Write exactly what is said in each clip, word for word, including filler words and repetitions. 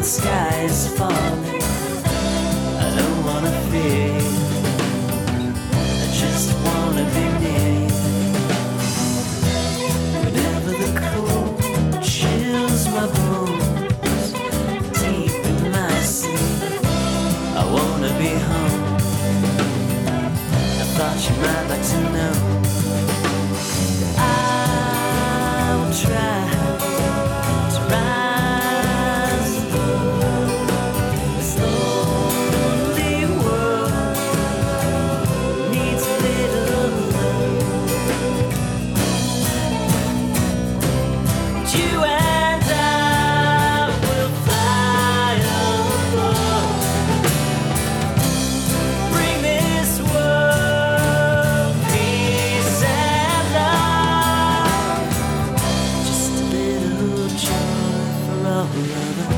sky is falling. I don't wanna fear, I just wanna be near you. Whenever the cold chills my bones, deep in my sleep, I wanna be home. I thought you might like to know. I will try to rise above this lonely world. Needs a little love. You and I will fly above. Bring this world peace and love. Just a little joy for all of us.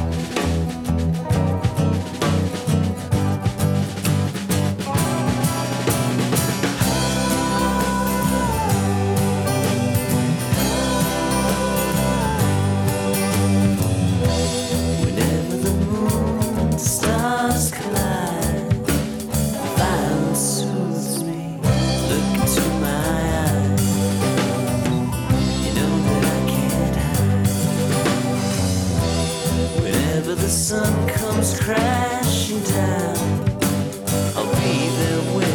Whenever the moon and stars collide, violence soothes me. Look into my eyes, you know that I can't hide. Whenever the sun comes crashing down, I'll be there with